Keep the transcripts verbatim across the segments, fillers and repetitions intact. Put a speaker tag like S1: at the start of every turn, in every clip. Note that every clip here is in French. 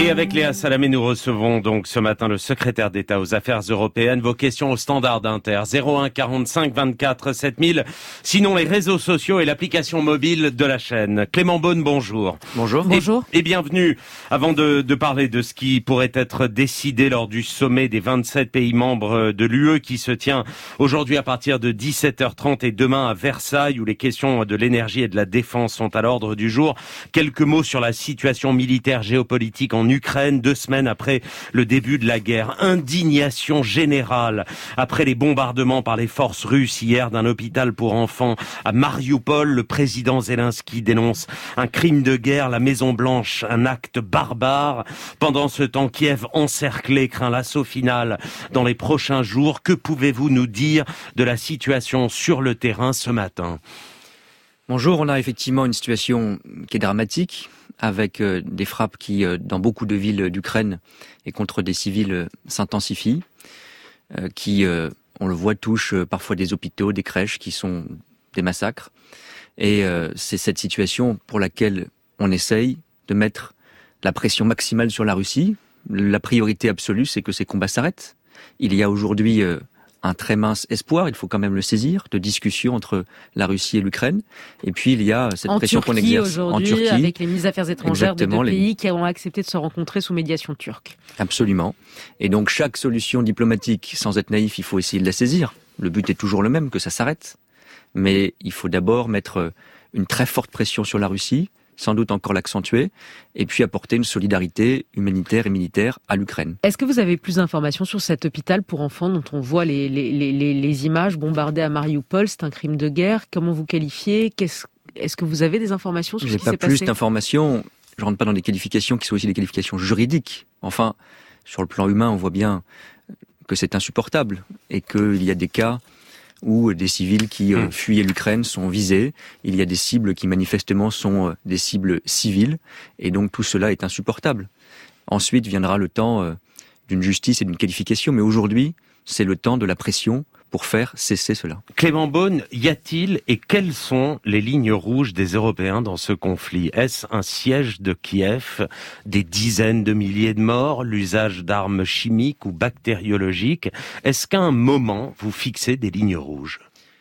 S1: Et avec Léa Salamé, nous recevons donc ce matin le secrétaire d'État aux Affaires européennes. Vos questions au standard d'Inter, zéro un quarante-cinq vingt-quatre sept mille. Sinon, les réseaux sociaux et l'application mobile de la chaîne. Clément Beaune, bonjour.
S2: Bonjour.
S1: Et,
S2: Bonjour.
S1: Et bienvenue. Avant de, de parler de ce qui pourrait être décidé lors du sommet des vingt-sept pays membres de l'U E qui se tient aujourd'hui à partir de dix-sept heures trente et demain à Versailles, où les questions de l'énergie et de la défense sont à l'ordre du jour. Quelques mots sur la situation militaire géopolitique en Ukraine, deux semaines après le début de la guerre. Indignation générale après les bombardements par les forces russes hier d'un hôpital pour enfants à Marioupol. Le président Zelensky dénonce un crime de guerre, la Maison-Blanche, un acte barbare. Pendant ce temps, Kiev encerclé craint l'assaut final dans les prochains jours. Que pouvez-vous nous dire de la situation sur le terrain ce matin ?
S2: Bonjour, on a effectivement une situation qui est dramatique, avec euh, des frappes qui, euh, dans beaucoup de villes d'Ukraine et contre des civils, euh, s'intensifient, euh, qui, euh, on le voit, touchent euh, parfois des hôpitaux, des crèches, qui sont des massacres. Et euh, c'est cette situation pour laquelle on essaye de mettre la pression maximale sur la Russie. La priorité absolue, c'est que ces combats s'arrêtent. Il y a aujourd'hui euh, un très mince espoir, il faut quand même le saisir, de discussion entre la Russie et l'Ukraine. Et puis il y a cette
S3: en
S2: pression
S3: Turquie,
S2: qu'on exerce
S3: aujourd'hui, en Turquie, avec les ministres des Affaires étrangères de deux
S2: les...
S3: pays qui ont accepté de se rencontrer sous médiation turque.
S2: Absolument. Et donc chaque solution diplomatique, sans être naïf, il faut essayer de la saisir. Le but est toujours le même, que ça s'arrête. Mais il faut d'abord mettre une très forte pression sur la Russie, sans doute encore l'accentuer, et puis apporter une solidarité humanitaire et militaire à l'Ukraine.
S3: Est-ce que vous avez plus d'informations sur cet hôpital pour enfants dont on voit les, les, les, les images bombardées à Marioupol? C'est un crime de guerre. Comment vous qualifiez? Qu'est-ce, Est-ce que vous avez des informations sur
S2: J'ai
S3: ce qui s'est passé?
S2: J'ai pas plus d'informations. Je rentre pas dans des qualifications qui sont aussi des qualifications juridiques. Enfin, sur le plan humain, on voit bien que c'est insupportable et qu'il y a des cas où des civils qui euh, fuyaient l'Ukraine sont visés. Il y a des cibles qui manifestement sont euh, des cibles civiles. Et donc tout cela est insupportable. Ensuite viendra le temps euh, d'une justice et d'une qualification. Mais aujourd'hui, c'est le temps de la pression pour faire cesser cela.
S1: Clément Beaune, y a-t-il et quelles sont les lignes rouges des Européens dans ce conflit? Est-ce un siège de Kiev, des dizaines de milliers de morts, l'usage d'armes chimiques ou bactériologiques? Est-ce qu'à un moment, vous fixez des lignes rouges?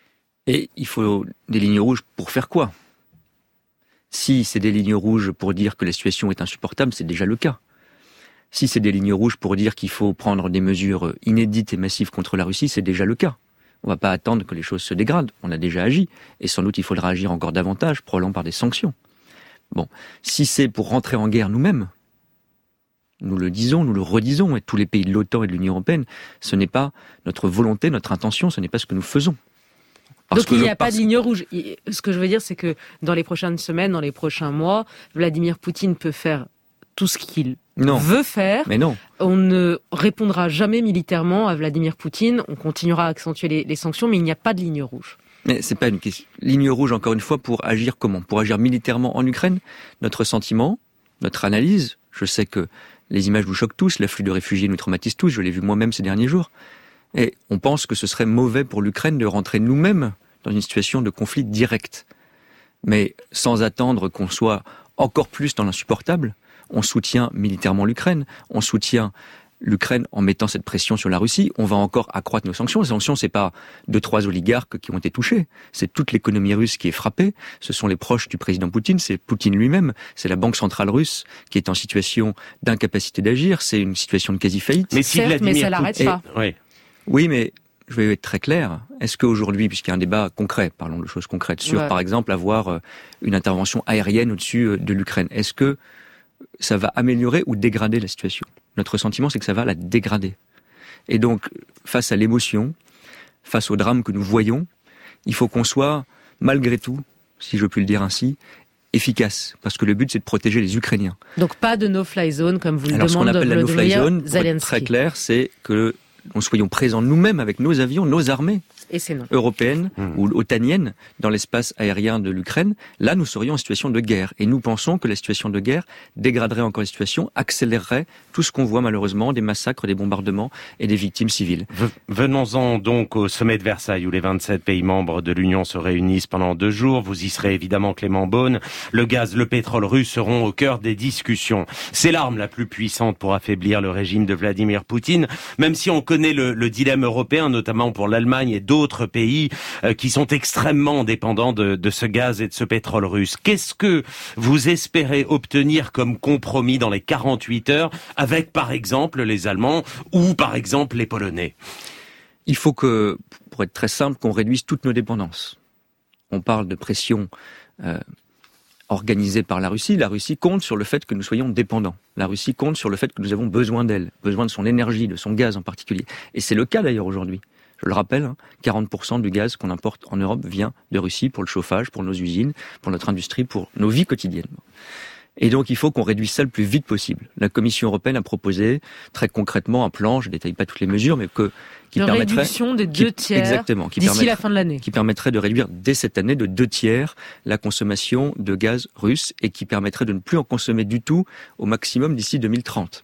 S2: Et il faut des lignes rouges pour faire quoi? Si c'est des lignes rouges pour dire que la situation est insupportable, c'est déjà le cas. Si c'est des lignes rouges pour dire qu'il faut prendre des mesures inédites et massives contre la Russie, c'est déjà le cas. On ne va pas attendre que les choses se dégradent. On a déjà agi. Et sans doute, il faudra agir encore davantage, probablement par des sanctions. Bon. Si c'est pour rentrer en guerre nous-mêmes, nous le disons, nous le redisons, et tous les pays de l'OTAN et de l'Union européenne, ce n'est pas notre volonté, notre intention, ce n'est pas ce que nous faisons.
S3: Parce Donc il n'y a je, pas de ligne rouge. Ce que je veux dire, c'est que dans les prochaines semaines, dans les prochains mois, Vladimir Poutine peut faire tout ce qu'il non. veut faire.
S2: Mais non.
S3: On ne répondra jamais militairement à Vladimir Poutine. On continuera à accentuer les, les sanctions, mais il n'y a pas de ligne rouge.
S2: Mais c'est pas une question. Ligne rouge, encore une fois, pour agir comment? Pour agir militairement en Ukraine. Notre sentiment, notre analyse, je sais que les images nous choquent tous, l'afflux de réfugiés nous traumatise tous, je l'ai vu moi-même ces derniers jours. Et on pense que ce serait mauvais pour l'Ukraine de rentrer nous-mêmes dans une situation de conflit direct. Mais sans attendre qu'on soit encore plus dans l'insupportable, on soutient militairement l'Ukraine, on soutient l'Ukraine en mettant cette pression sur la Russie, on va encore accroître nos sanctions. Les sanctions, c'est pas deux, trois oligarques qui ont été touchés, c'est toute l'économie russe qui est frappée, ce sont les proches du président Poutine, c'est Poutine lui-même, c'est la banque centrale russe qui est en situation d'incapacité d'agir, c'est une situation de quasi-faillite.
S3: Mais, si Certes, mais ça l'arrête pas.
S2: Et, oui. oui, mais je vais être très clair. Est-ce qu'aujourd'hui, puisqu'il y a un débat concret, parlons de choses concrètes, sur ouais. par exemple avoir une intervention aérienne au-dessus de l'Ukraine, est-ce que ça va améliorer ou dégrader la situation? Notre sentiment, c'est que ça va la dégrader. Et donc, face à l'émotion, face au drame que nous voyons, il faut qu'on soit, malgré tout, si je puis le dire ainsi, efficace. Parce que le but, c'est de protéger les Ukrainiens.
S3: Donc pas de no-fly zone, comme vous le
S2: Alors,
S3: demande
S2: ce qu'on appelle la no-fly zone,
S3: Zelensky.
S2: Pour être très clair, c'est que nous soyons présents nous-mêmes avec nos avions, nos armées
S3: et c'est non.
S2: européennes
S1: mmh.
S2: ou otaniennes dans l'espace aérien de l'Ukraine, là nous serions en situation de guerre. Et nous pensons que la situation de guerre dégraderait encore la situation, accélérerait tout ce qu'on voit malheureusement, des massacres, des bombardements et des victimes civiles.
S1: Venons-en donc au sommet de Versailles où les vingt-sept pays membres de l'Union se réunissent pendant deux jours. Vous y serez évidemment, Clément Beaune. Le gaz, le pétrole russe seront au cœur des discussions. C'est l'arme la plus puissante pour affaiblir le régime de Vladimir Poutine, même si on connaît le, le dilemme européen, notamment pour l'Allemagne et d'autres pays euh, qui sont extrêmement dépendants de, de ce gaz et de ce pétrole russe. Qu'est-ce que vous espérez obtenir comme compromis dans les quarante-huit heures avec, par exemple, les Allemands ou, par exemple, les Polonais?
S2: Il faut que, pour être très simple, qu'on réduise toutes nos dépendances. On parle de pression euh, organisée par la Russie. La Russie compte sur le fait que nous soyons dépendants. La Russie compte sur le fait que nous avons besoin d'elle, besoin de son énergie, de son gaz en particulier. Et c'est le cas d'ailleurs aujourd'hui. Je le rappelle, hein, quarante pour cent du gaz qu'on importe en Europe vient de Russie pour le chauffage, pour nos usines, pour notre industrie, pour nos vies quotidiennes. Et donc il faut qu'on réduise ça le plus vite possible. La Commission européenne a proposé très concrètement un plan, je ne détaille pas toutes les mesures, mais que, qui
S3: de
S2: permettrait...
S3: réduction des deux
S2: qui,
S3: tiers
S2: exactement, qui
S3: d'ici la fin de l'année.
S2: Qui permettrait de réduire dès cette année de deux tiers la consommation de gaz russe et qui permettrait de ne plus en consommer du tout au maximum d'ici deux mille trente.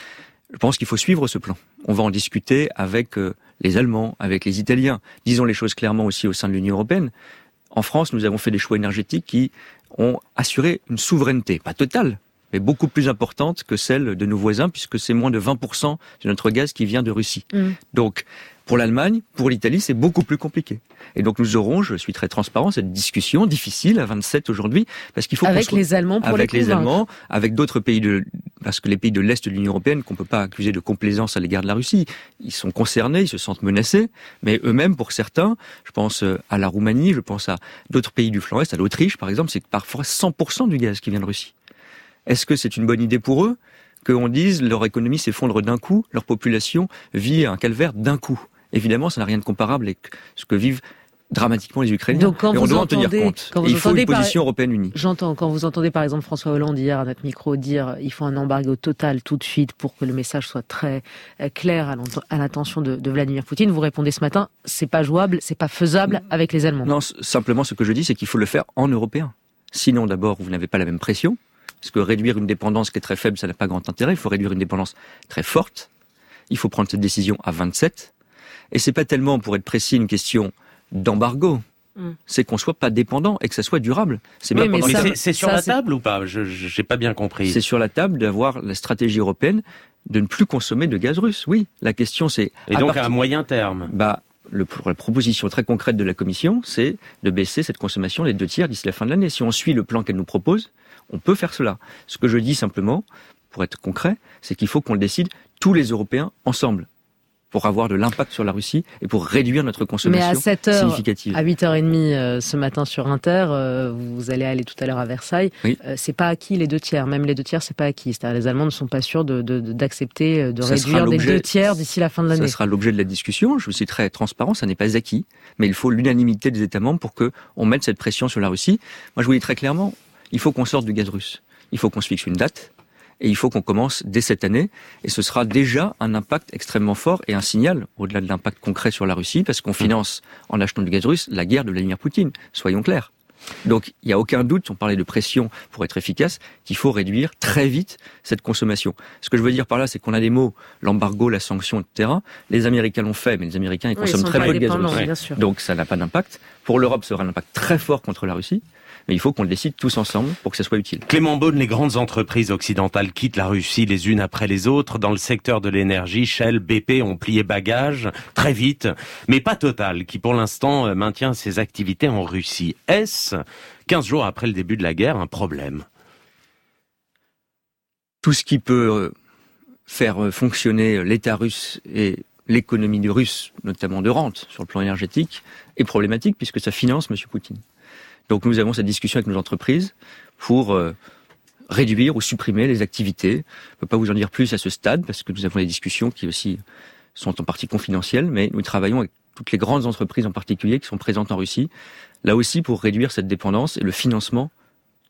S2: Je pense qu'il faut suivre ce plan. On va en discuter avec euh, les Allemands, avec les Italiens. Disons les choses clairement aussi au sein de l'Union européenne. En France, nous avons fait des choix énergétiques qui ont assuré une souveraineté, pas totale, mais beaucoup plus importante que celle de nos voisins, puisque c'est moins de vingt pour cent de notre gaz qui vient de Russie. Mmh. Donc, pour l'Allemagne, pour l'Italie, c'est beaucoup plus compliqué. Et donc nous aurons, je suis très transparent, cette discussion difficile à vingt-sept aujourd'hui, parce qu'il faut
S3: avec
S2: qu'on soit,
S3: les Allemands pour
S2: avec
S3: les,
S2: les Allemands, avec d'autres pays de, parce que les pays de l'Est de l'Union européenne, qu'on peut pas accuser de complaisance à l'égard de la Russie, ils sont concernés, ils se sentent menacés, mais eux-mêmes, pour certains, je pense à la Roumanie, je pense à d'autres pays du flanc Est, à l'Autriche par exemple, c'est parfois cent pour cent du gaz qui vient de Russie. Est-ce que c'est une bonne idée pour eux qu'on dise leur économie s'effondre d'un coup, leur population vit un calvaire d'un coup? Évidemment, ça n'a rien de comparable avec ce que vivent dramatiquement les Ukrainiens.
S3: Donc, quand
S2: et on
S3: vous
S2: doit
S3: entendez,
S2: en tenir compte.
S3: Quand vous
S2: il faut une position
S3: par...
S2: européenne unie.
S3: J'entends, quand vous entendez par exemple François Hollande hier à notre micro dire il faut un embargo total tout de suite pour que le message soit très clair à l'intention de, de Vladimir Poutine, vous répondez ce matin, c'est pas jouable, c'est pas faisable avec les Allemands.
S2: Non, simplement ce que je dis, c'est qu'il faut le faire en européen. Sinon, d'abord, vous n'avez pas la même pression, parce que réduire une dépendance qui est très faible, ça n'a pas grand intérêt. Il faut réduire une dépendance très forte. Il faut prendre cette décision à vingt-sept. Et c'est pas tellement, pour être précis, une question d'embargo. Mm. C'est qu'on soit pas dépendant et que ça soit durable.
S1: C'est oui, bien mais ça, c'est, c'est sur ça, la c'est... table ou pas? Je j'ai pas bien compris.
S2: C'est sur la table d'avoir la stratégie européenne de ne plus consommer de gaz russe. Oui, la question c'est.
S1: Et
S2: à
S1: donc
S2: partir...
S1: à moyen terme.
S2: Bah, le, la proposition très concrète de la Commission, c'est de baisser cette consommation des deux tiers d'ici la fin de l'année. Si on suit le plan qu'elle nous propose, on peut faire cela. Ce que je dis simplement, pour être concret, c'est qu'il faut qu'on le décide tous les Européens ensemble, pour avoir de l'impact sur la Russie et pour réduire notre consommation
S3: Mais à sept heures,
S2: significative.
S3: À huit heures trente euh, ce matin sur Inter, euh, vous allez aller tout à l'heure à Versailles, oui. euh, c'est pas acquis les deux tiers, même les deux tiers c'est pas acquis. C'est-à-dire les Allemands ne sont pas sûrs de, de, de, d'accepter de ça réduire des deux tiers d'ici la fin de l'année.
S2: Ça sera l'objet de la discussion, je suis très transparent, ça n'est pas acquis, mais il faut l'unanimité des États membres pour qu'on mette cette pression sur la Russie. Moi je vous dis très clairement, il faut qu'on sorte du gaz russe, il faut qu'on se fixe une date, et il faut qu'on commence dès cette année, et ce sera déjà un impact extrêmement fort et un signal, au-delà de l'impact concret sur la Russie, parce qu'on finance, en achetant du gaz russe, la guerre de Vladimir Poutine, soyons clairs. Donc, il n'y a aucun doute, on parlait de pression pour être efficace, qu'il faut réduire très vite cette consommation. Ce que je veux dire par là, c'est qu'on a des mots, l'embargo, la sanction, et cetera. Les Américains l'ont fait, mais les Américains, ils oui, consomment ils très peu de gaz russe. Ouais. Donc, ça n'a pas d'impact. Pour l'Europe, ça aura un impact très fort contre la Russie. Mais il faut qu'on le décide tous ensemble pour que ça soit utile.
S1: Clément Beaune, les grandes entreprises occidentales quittent la Russie les unes après les autres. Dans le secteur de l'énergie, Shell, B P ont plié bagages très vite, mais pas Total, qui pour l'instant maintient ses activités en Russie. Est-ce, quinze jours après le début de la guerre, un problème?
S2: Tout ce qui peut faire fonctionner l'État russe et l'économie du russe, notamment de rente, sur le plan énergétique, est problématique puisque ça finance M. Poutine. Donc nous avons cette discussion avec nos entreprises pour euh, réduire ou supprimer les activités. Je ne peux pas vous en dire plus à ce stade parce que nous avons des discussions qui aussi sont en partie confidentielles, mais nous travaillons avec toutes les grandes entreprises en particulier qui sont présentes en Russie, là aussi pour réduire cette dépendance et le financement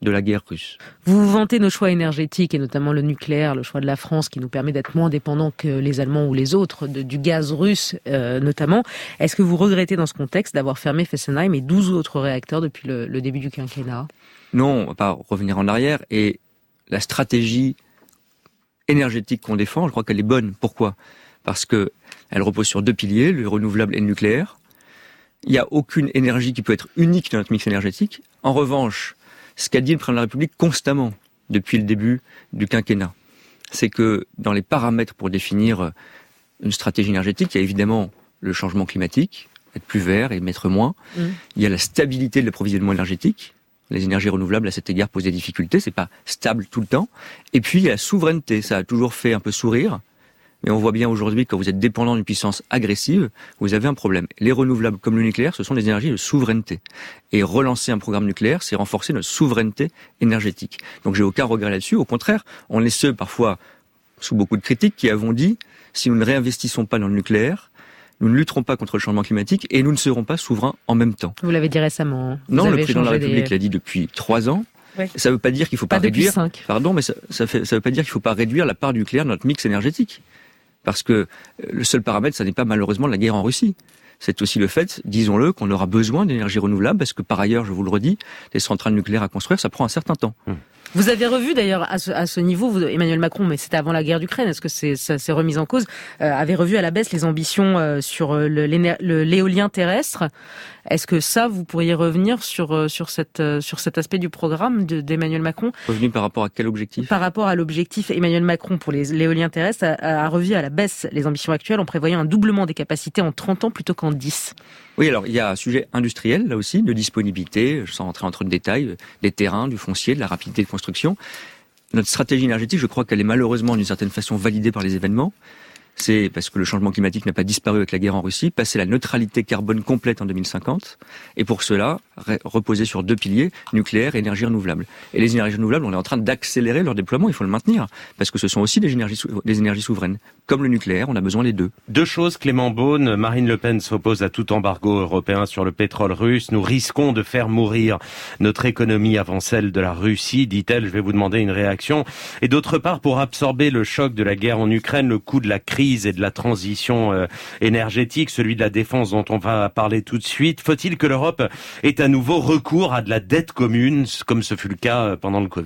S2: de la guerre russe.
S3: Vous vous vantez nos choix énergétiques et notamment le nucléaire, le choix de la France qui nous permet d'être moins dépendants que les Allemands ou les autres, de, du gaz russe euh, notamment. Est-ce que vous regrettez dans ce contexte d'avoir fermé Fessenheim et douze autres réacteurs depuis le, le début du quinquennat ?
S2: Non, on va pas revenir en arrière. Et la stratégie énergétique qu'on défend, je crois qu'elle est bonne. Pourquoi ? Parce que elle repose sur deux piliers, le renouvelable et le nucléaire. Il n'y a aucune énergie qui peut être unique dans notre mix énergétique. En revanche, ce qu'a dit le président de la République constamment depuis le début du quinquennat, c'est que dans les paramètres pour définir une stratégie énergétique, il y a évidemment le changement climatique, être plus vert et émettre moins. Mmh. Il y a la stabilité de l'approvisionnement énergétique. Les énergies renouvelables, à cet égard, posent des difficultés. C'est pas stable tout le temps. Et puis, il y a la souveraineté. Ça a toujours fait un peu sourire. Mais on voit bien aujourd'hui, quand vous êtes dépendant d'une puissance agressive, vous avez un problème. Les renouvelables comme le nucléaire, ce sont des énergies de souveraineté. Et relancer un programme nucléaire, c'est renforcer notre souveraineté énergétique. Donc j'ai aucun regret là-dessus. Au contraire, on est ceux, parfois, sous beaucoup de critiques, qui avons dit, si nous ne réinvestissons pas dans le nucléaire, nous ne lutterons pas contre le changement climatique et nous ne serons pas souverains en même temps.
S3: Vous l'avez dit récemment. Vous
S2: non, le président de la République des... l'a dit depuis trois ans. Oui. Ça ne veut pas dire qu'il ne faut pas, pas réduire.
S3: cinq.
S2: Pardon, mais ça ne veut pas dire qu'il ne faut pas réduire la part du nucléaire dans notre mix énergétique. Parce que le seul paramètre, ça n'est pas malheureusement la guerre en Russie. C'est aussi le fait, disons-le, qu'on aura besoin d'énergie renouvelable, parce que par ailleurs, je vous le redis, les centrales nucléaires à construire, ça prend un certain temps. Mmh.
S3: Vous avez revu d'ailleurs à ce, à ce niveau, vous, Emmanuel Macron, mais c'était avant la guerre d'Ukraine, est-ce que c'est, ça s'est remis en cause, euh, avait revu à la baisse les ambitions euh, sur le, le, l'éolien terrestre. Est-ce que ça, vous pourriez revenir sur, sur, cette, sur cet aspect du programme de, d'Emmanuel Macron ?
S2: Revenu par rapport à quel objectif ?
S3: Par rapport à l'objectif, Emmanuel Macron, pour les, l'éolien terrestre, a, a revu à la baisse les ambitions actuelles en prévoyant un doublement des capacités en trente ans plutôt qu'en dix.
S2: Oui, alors il y a un sujet industriel, là aussi, de disponibilité, sans rentrer en trop de détails, des terrains, du foncier, de la rapidité de construction. Notre stratégie énergétique, je crois qu'elle est malheureusement d'une certaine façon validée par les événements. C'est parce que le changement climatique n'a pas disparu avec la guerre en Russie, passer la neutralité carbone complète en deux mille cinquante, et pour cela, reposer sur deux piliers, nucléaire et énergie renouvelable. Et les énergies renouvelables, on est en train d'accélérer leur déploiement, il faut le maintenir, parce que ce sont aussi des énergies, des énergies souveraines. Comme le nucléaire, on a besoin des deux.
S1: Deux choses, Clément Beaune, Marine Le Pen s'oppose à tout embargo européen sur le pétrole russe. Nous risquons de faire mourir notre économie avant celle de la Russie, dit-elle. Je vais vous demander une réaction. Et d'autre part, pour absorber le choc de la guerre en Ukraine, le coût de la crise et de la transition euh, énergétique, celui de la défense dont on va parler tout de suite. Faut-il que l'Europe ait à nouveau recours à de la dette commune, comme ce fut le cas pendant le Covid ?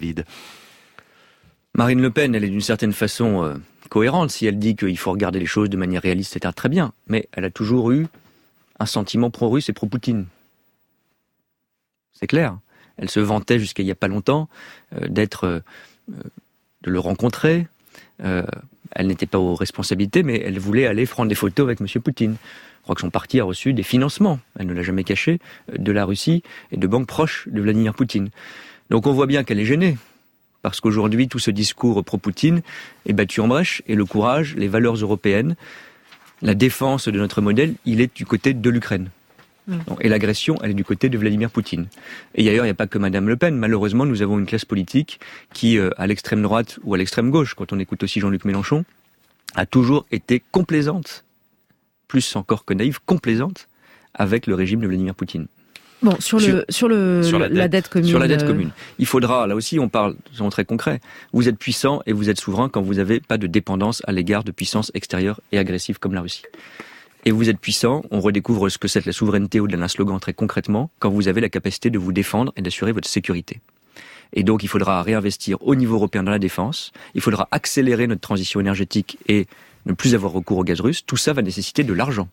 S2: Marine Le Pen, elle est d'une certaine façon euh, cohérente. Si elle dit qu'il faut regarder les choses de manière réaliste, c'est très bien. Mais elle a toujours eu un sentiment pro-russe et pro-Poutine. C'est clair. Elle se vantait jusqu'à il n'y a pas longtemps euh, d'être, euh, de le rencontrer. Euh, Elle n'était pas aux responsabilités, mais elle voulait aller prendre des photos avec M. Poutine. Je crois que son parti a reçu des financements, elle ne l'a jamais caché, de la Russie et de banques proches de Vladimir Poutine. Donc on voit bien qu'elle est gênée, parce qu'aujourd'hui, tout ce discours pro-Poutine est battu en brèche, et le courage, les valeurs européennes, la défense de notre modèle, il est du côté de l'Ukraine. Et l'agression, elle est du côté de Vladimir Poutine. Et d'ailleurs, il n'y a pas que Madame Le Pen. Malheureusement, nous avons une classe politique qui, euh, à l'extrême droite ou à l'extrême gauche, quand on écoute aussi Jean-Luc Mélenchon, a toujours été complaisante, plus encore que naïve, complaisante avec le régime de Vladimir Poutine.
S3: Bon, sur, sur, le, sur, le, sur la, dette. la dette commune.
S2: Sur la dette commune. Il faudra, là aussi, on parle, c'est très concret. Vous êtes puissant et vous êtes souverain quand vous n'avez pas de dépendance à l'égard de puissances extérieures et agressives comme la Russie. Et vous êtes puissant, on redécouvre ce que c'est la souveraineté au-delà d'un slogan très concrètement, quand vous avez la capacité de vous défendre et d'assurer votre sécurité. Et donc il faudra réinvestir au niveau européen dans la défense, il faudra accélérer notre transition énergétique et ne plus avoir recours au gaz russe. Tout ça va nécessiter de l'argent.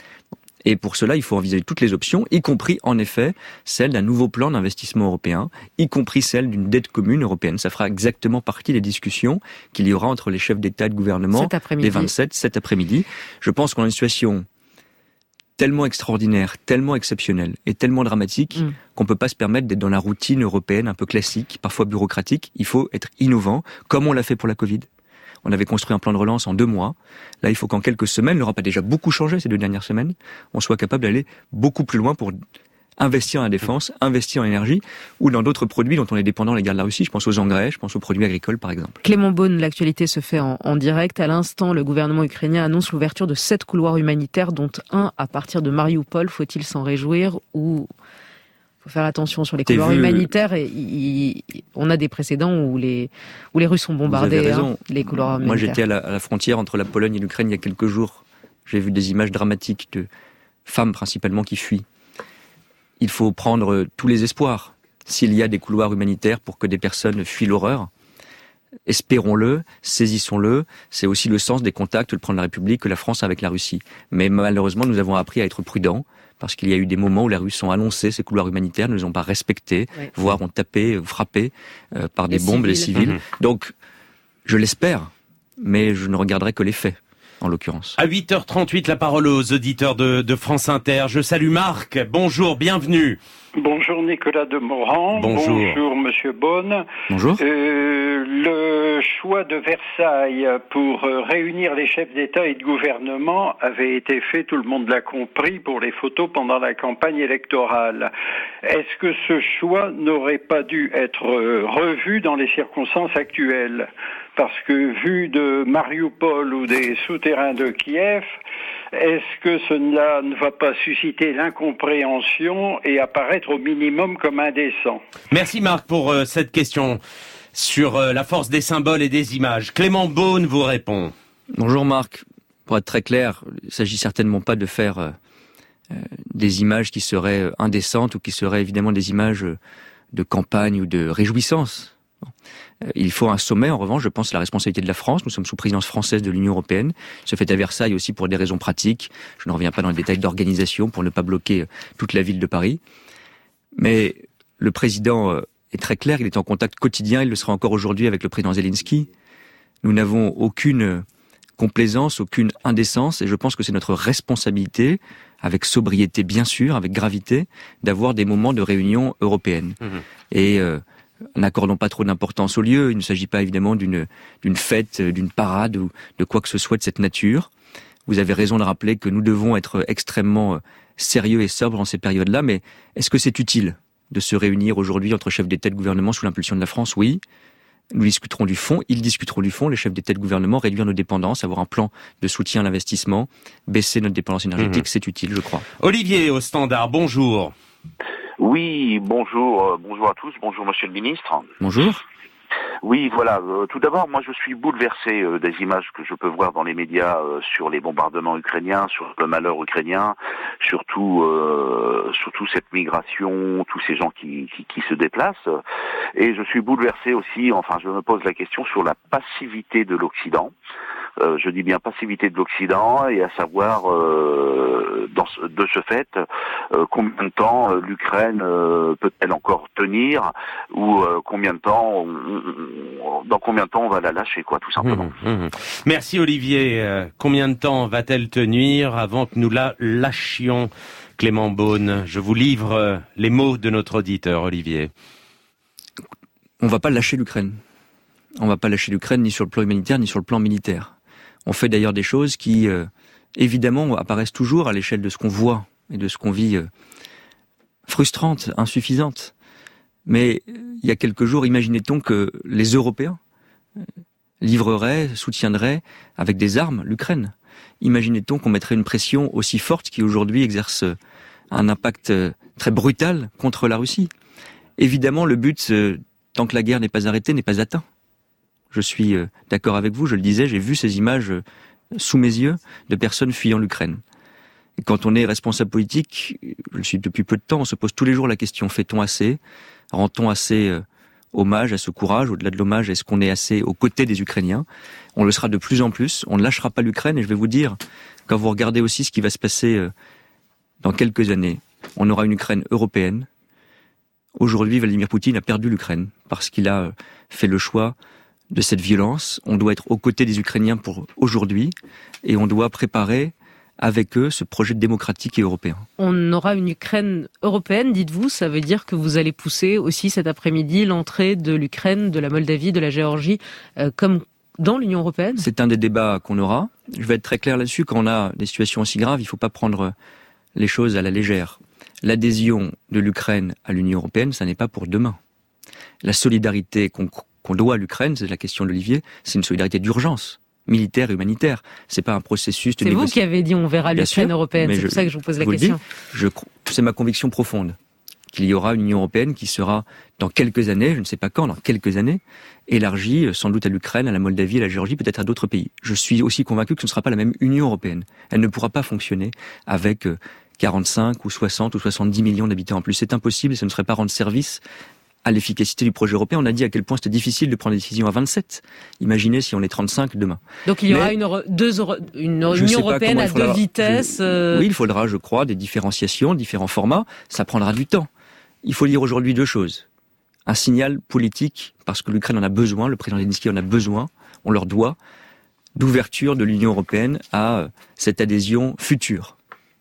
S2: Et pour cela, il faut envisager toutes les options, y compris, en effet, celle d'un nouveau plan d'investissement européen, y compris celle d'une dette commune européenne. Ça fera exactement partie des discussions qu'il y aura entre les chefs d'État et de gouvernement des vingt-sept cet après-midi. Je pense qu'on a une situation tellement extraordinaire, tellement exceptionnelle et tellement dramatique mmh. qu'on ne peut pas se permettre d'être dans la routine européenne un peu classique, parfois bureaucratique. Il faut être innovant, comme on l'a fait pour la Covid. On avait construit un plan de relance en deux mois. Là, il faut qu'en quelques semaines, l'Europe a déjà beaucoup changé ces deux dernières semaines, on soit capable d'aller beaucoup plus loin pour investir en la défense, investir en énergie, ou dans d'autres produits dont on est dépendant à l'égard de la Russie. Je pense aux engrais, je pense aux produits agricoles, par exemple.
S3: Clément Beaune, l'actualité se fait en, en direct. À l'instant, le gouvernement ukrainien annonce l'ouverture de sept couloirs humanitaires, dont un à partir de Mariupol. Faut-il s'en réjouir ou faut faire attention sur les couloirs
S2: vu...
S3: humanitaires. Et y, y, on a des précédents où les, où les Russes sont bombardés, hein, les couloirs humanitaires.
S2: Moi, j'étais à la, à la frontière entre la Pologne et l'Ukraine il y a quelques jours. J'ai vu des images dramatiques de femmes principalement qui fuient. Il faut prendre tous les espoirs. S'il y a des couloirs humanitaires pour que des personnes fuient l'horreur, espérons-le, saisissons-le. C'est aussi le sens des contacts, le président de la République, que la France a avec la Russie. Mais malheureusement, nous avons appris à être prudents, parce qu'il y a eu des moments où les Russes ont annoncé ces couloirs humanitaires, ne les ont pas respectés, oui. voire ont tapé, frappé euh, par des les bombes civils. les civils. Mmh. Donc, je l'espère, mais je ne regarderai que les faits, en l'occurrence.
S1: À huit heures trente-huit, la parole aux auditeurs de, de France Inter. Je salue Marc. Bonjour, bienvenue.
S4: Bonjour Nicolas Demorand.
S1: Bonjour.
S4: Bonjour Monsieur Beaune.
S2: Bonjour.
S4: Euh, le choix de Versailles pour réunir les chefs d'État et de gouvernement avait été fait, tout le monde l'a compris, pour les photos pendant la campagne électorale. Est-ce que ce choix n'aurait pas dû être revu dans les circonstances actuelles ? Parce que vu de Mariupol ou des souterrains de Kiev, est-ce que cela ne va pas susciter l'incompréhension et apparaître au minimum comme indécent ?
S1: Merci Marc pour euh, cette question sur euh, la force des symboles et des images. Clément Beaune vous répond.
S2: Bonjour Marc. Pour être très clair, il ne s'agit certainement pas de faire euh, euh, des images qui seraient indécentes ou qui seraient évidemment des images de campagne ou de réjouissance. Il faut un sommet, en revanche, je pense, la responsabilité de la France. Nous sommes sous présidence française de l'Union européenne. Se fait à Versailles aussi pour des raisons pratiques. Je ne reviens pas dans les détails d'organisation pour ne pas bloquer toute la ville de Paris. Mais le président est très clair, il est en contact quotidien, il le sera encore aujourd'hui avec le président Zelensky. Nous n'avons aucune complaisance, aucune indécence, et je pense que c'est notre responsabilité, avec sobriété bien sûr, avec gravité, d'avoir des moments de réunion européenne. Mmh. Et... Euh, N'accordons pas trop d'importance au lieu. Il ne s'agit pas évidemment d'une, d'une fête, d'une parade ou de quoi que ce soit de cette nature. Vous avez raison de rappeler que nous devons être extrêmement sérieux et sobres en ces périodes-là, mais est-ce que c'est utile de se réunir aujourd'hui entre chefs d'État et de gouvernement sous l'impulsion de la France ? Oui. Nous discuterons du fond, ils discuteront du fond, les chefs d'État et de gouvernement, réduire nos dépendances, avoir un plan de soutien à l'investissement, baisser notre dépendance énergétique, mmh. c'est utile, je crois.
S1: Olivier, au standard, bonjour.
S5: Oui, bonjour, euh, bonjour à tous, bonjour Monsieur le Ministre.
S2: Bonjour.
S5: Oui, voilà. Euh, tout d'abord, moi, je suis bouleversé euh, des images que je peux voir dans les médias euh, sur les bombardements ukrainiens, sur le malheur ukrainien, surtout, euh, surtout cette migration, tous ces gens qui, qui, qui se déplacent. Et je suis bouleversé aussi. Enfin, je me pose la question sur la passivité de l'Occident. Euh, je dis bien passivité de l'Occident, et à savoir, euh, dans ce, de ce fait, euh, combien de temps euh, l'Ukraine euh, peut-elle encore tenir, ou euh, combien de temps, on, on, dans combien de temps on va la lâcher, quoi, tout simplement.
S1: Mmh, mmh. Merci Olivier. Euh, combien de temps va-t-elle tenir avant que nous la lâchions, Clément Beaune ? Je vous livre euh, les mots de notre auditeur, Olivier.
S2: On ne va pas lâcher l'Ukraine. On ne va pas lâcher l'Ukraine ni sur le plan humanitaire ni sur le plan militaire. On fait d'ailleurs des choses qui, euh, évidemment, apparaissent toujours à l'échelle de ce qu'on voit et de ce qu'on vit euh, frustrantes, insuffisantes. Mais il y a quelques jours, imaginait-on que les Européens euh, livreraient, soutiendraient avec des armes l'Ukraine ? Imaginait-on qu'on mettrait une pression aussi forte qui aujourd'hui exerce un impact euh, très brutal contre la Russie ? Évidemment, le but, euh, tant que la guerre n'est pas arrêtée, n'est pas atteint. Je suis d'accord avec vous, je le disais, j'ai vu ces images sous mes yeux de personnes fuyant l'Ukraine. Et quand on est responsable politique, je le suis depuis peu de temps, on se pose tous les jours la question, fait-on assez ? Rend-on assez hommage à ce courage ? Au-delà de l'hommage, est-ce qu'on est assez aux côtés des Ukrainiens ? On le sera de plus en plus, on ne lâchera pas l'Ukraine, et je vais vous dire, quand vous regardez aussi ce qui va se passer dans quelques années, on aura une Ukraine européenne. Aujourd'hui, Vladimir Poutine a perdu l'Ukraine, parce qu'il a fait le choix de cette violence. On doit être aux côtés des Ukrainiens pour aujourd'hui, et on doit préparer avec eux ce projet démocratique et européen.
S3: On aura une Ukraine européenne, dites-vous, ça veut dire que vous allez pousser aussi cet après-midi l'entrée de l'Ukraine, de la Moldavie, de la Géorgie, euh, comme dans l'Union européenne ?
S2: C'est un des débats qu'on aura. Je vais être très clair là-dessus, quand on a des situations aussi graves, il ne faut pas prendre les choses à la légère. L'adhésion de l'Ukraine à l'Union européenne, ça n'est pas pour demain. La solidarité qu'on qu'on doit à l'Ukraine, c'est la question d'Olivier, c'est une solidarité d'urgence, militaire et humanitaire. C'est pas un processus de négociation.
S3: C'est vous qui avez dit on verra l'Ukraine européenne, c'est pour ça que je vous pose la question.
S2: Dis, je, c'est ma conviction profonde. qu'il y aura une Union européenne qui sera, dans quelques années, je ne sais pas quand, dans quelques années, élargie sans doute à l'Ukraine, à la Moldavie, à la Géorgie, peut-être à d'autres pays. Je suis aussi convaincu que ce ne sera pas la même Union européenne. Elle ne pourra pas fonctionner avec quarante-cinq ou soixante ou soixante-dix millions d'habitants en plus. C'est impossible et ce ne serait pas rendre service à l'efficacité du projet européen. On a dit à quel point c'était difficile de prendre des décisions à vingt-sept. Imaginez si on est trente-cinq demain.
S3: Donc il y aura Mais, une, euro, deux euro, une Union européenne à faudra, deux vitesses.
S2: Je, euh... Oui, il faudra, je crois, des différenciations, différents formats. Ça prendra du temps. Il faut dire aujourd'hui deux choses. Un signal politique, parce que l'Ukraine en a besoin, le président Zelensky en a besoin, on leur doit, d'ouverture de l'Union européenne à cette adhésion future,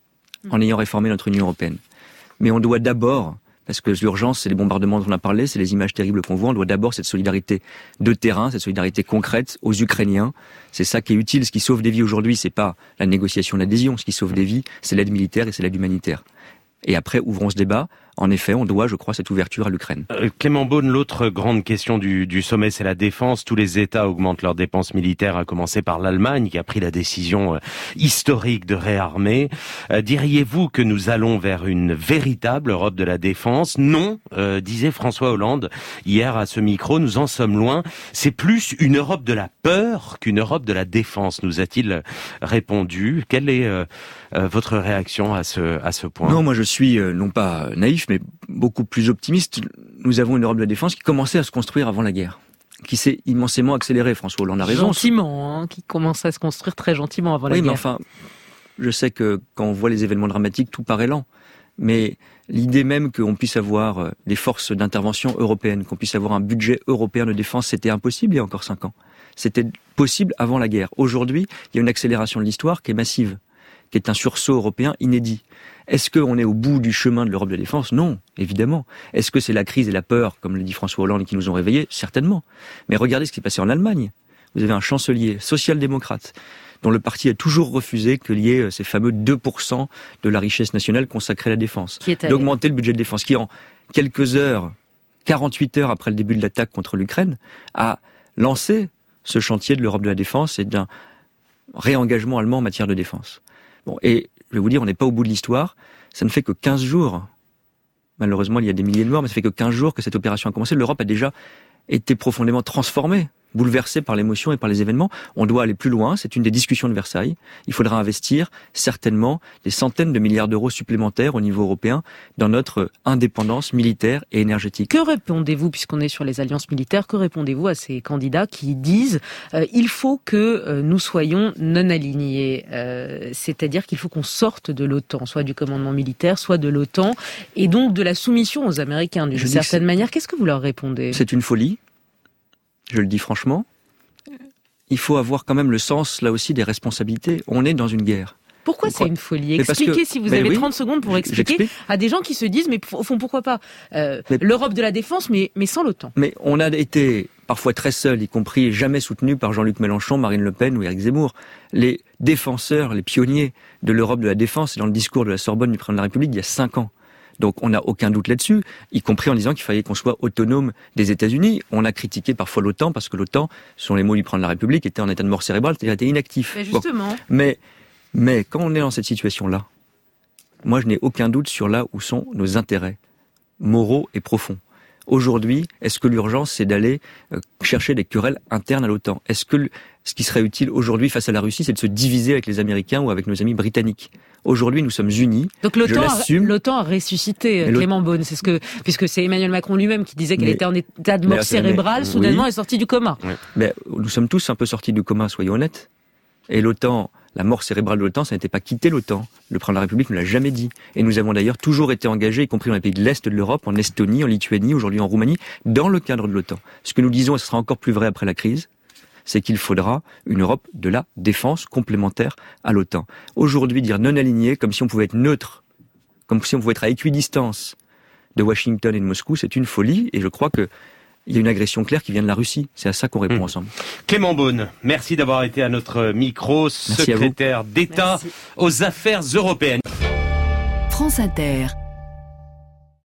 S2: en ayant réformé notre Union européenne. Mais on doit d'abord, parce que l'urgence, c'est les bombardements dont on a parlé, c'est les images terribles qu'on voit, on doit d'abord cette solidarité de terrain, cette solidarité concrète aux Ukrainiens. C'est ça qui est utile. Ce qui sauve des vies aujourd'hui, c'est pas la négociation d'adhésion. Ce qui sauve des vies, c'est l'aide militaire et c'est l'aide humanitaire. Et après, ouvrons ce débat. En effet, on doit, je crois, cette ouverture à l'Ukraine.
S1: Euh, Clément Beaune, l'autre grande question du, du sommet, c'est la défense. Tous les États augmentent leurs dépenses militaires, à commencer par l'Allemagne, qui a pris la décision euh, historique de réarmer. Euh, diriez-vous que nous allons vers une véritable Europe de la défense ? Non, euh, disait François Hollande hier à ce micro, nous en sommes loin. C'est plus une Europe de la peur qu'une Europe de la défense, nous a-t-il répondu. Quelle est euh, euh, votre réaction à ce, à ce point ?
S2: Non, moi je suis euh, non pas naïf, mais beaucoup plus optimiste. Nous avons une Europe de la défense qui commençait à se construire avant la guerre, qui s'est immensément accélérée. François Hollande a raison.
S3: Gentiment, hein, qui commençait à se construire très gentiment avant la
S2: oui,
S3: guerre.
S2: Oui, mais enfin, je sais que quand on voit les événements dramatiques, tout paraît lent. Mais l'idée même qu'on puisse avoir des forces d'intervention européennes, qu'on puisse avoir un budget européen de défense, c'était impossible il y a encore cinq ans. C'était possible avant la guerre. Aujourd'hui, il y a une accélération de l'histoire qui est massive, qui est un sursaut européen inédit. Est-ce qu'on est au bout du chemin de l'Europe de la défense ? Non, évidemment. Est-ce que c'est la crise et la peur, comme le dit François Hollande, qui nous ont réveillés ? Certainement. Mais regardez ce qui s'est passé en Allemagne. Vous avez un chancelier social-démocrate, dont le parti a toujours refusé qu'il y ait ces fameux deux pour cent de la richesse nationale consacrée à la défense. D'augmenter le budget de défense, qui en quelques heures, quarante-huit heures après le début de l'attaque contre l'Ukraine, a lancé ce chantier de l'Europe de la défense et d'un réengagement allemand en matière de défense. Bon, et je vais vous dire, on n'est pas au bout de l'histoire. Ça ne fait que quinze jours. Malheureusement, il y a des milliers de morts, mais ça fait que quinze jours que cette opération a commencé. L'Europe a déjà été profondément transformée, bouleversée par l'émotion et par les événements. On doit aller plus loin. C'est une des discussions de Versailles. Il faudra investir certainement des centaines de milliards d'euros supplémentaires au niveau européen dans notre indépendance militaire et énergétique.
S3: Que répondez-vous, puisqu'on est sur les alliances militaires, que répondez-vous à ces candidats qui disent euh, il faut que euh, nous soyons non alignés, euh, c'est-à-dire qu'il faut qu'on sorte de l'OTAN, soit du commandement militaire, soit de l'OTAN, et donc de la soumission aux Américains d'une certaine manière. Qu'est-ce que vous leur répondez ?
S2: C'est une folie. Je le dis franchement, il faut avoir quand même le sens, là aussi, des responsabilités. On est dans une guerre.
S3: Pourquoi c'est une folie ? Expliquez, que, si vous avez oui, trente secondes pour expliquer à des gens qui se disent, mais au fond, pourquoi pas euh, mais, l'Europe de la défense, mais, mais sans l'OTAN.
S2: Mais on a été parfois très seuls, y compris jamais soutenus par Jean-Luc Mélenchon, Marine Le Pen ou Éric Zemmour. Les défenseurs, les pionniers de l'Europe de la défense, et dans le discours de la Sorbonne du président de la République, il y a cinq ans. Donc on n'a aucun doute là-dessus, y compris en disant qu'il fallait qu'on soit autonome des États-Unis. On a critiqué parfois l'OTAN parce que l'OTAN, selon les mots du président de la République, était en état de mort cérébrale, c'est-à-dire était inactif.
S3: Mais justement.
S2: Bon. Mais, mais quand on est dans cette situation-là, moi je n'ai aucun doute sur là où sont nos intérêts moraux et profonds. Aujourd'hui, est-ce que l'urgence, c'est d'aller euh, chercher des querelles internes à l'OTAN ? Est-ce que le, ce qui serait utile aujourd'hui face à la Russie, c'est de se diviser avec les Américains ou avec nos amis britanniques ? Aujourd'hui, nous sommes unis.
S3: Donc l'OTAN, a, l'OTAN a ressuscité mais Clément Beaune, c'est ce que, puisque c'est Emmanuel Macron lui-même qui disait qu'elle mais, était en état de mort mais, cérébrale, mais, soudainement oui. est sortie du coma.
S2: Oui. Mais nous sommes tous un peu sortis du coma, soyons honnêtes. Et l'OTAN, la mort cérébrale de l'OTAN, ça n'était pas quitter l'OTAN. Le président de la République ne l'a jamais dit. Et nous avons d'ailleurs toujours été engagés, y compris dans les pays de l'Est de l'Europe, en Estonie, en Lituanie, aujourd'hui en Roumanie, dans le cadre de l'OTAN. Ce que nous disons, et ce sera encore plus vrai après la crise, c'est qu'il faudra une Europe de la défense complémentaire à l'OTAN. Aujourd'hui, dire non aligné, comme si on pouvait être neutre, comme si on pouvait être à équidistance de Washington et de Moscou, c'est une folie, et je crois que il y a une agression claire qui vient de la Russie. C'est à ça qu'on répond mmh. ensemble.
S1: Clément Beaune, merci d'avoir été à notre micro, secrétaire d'État merci. aux affaires européennes.
S6: France Inter.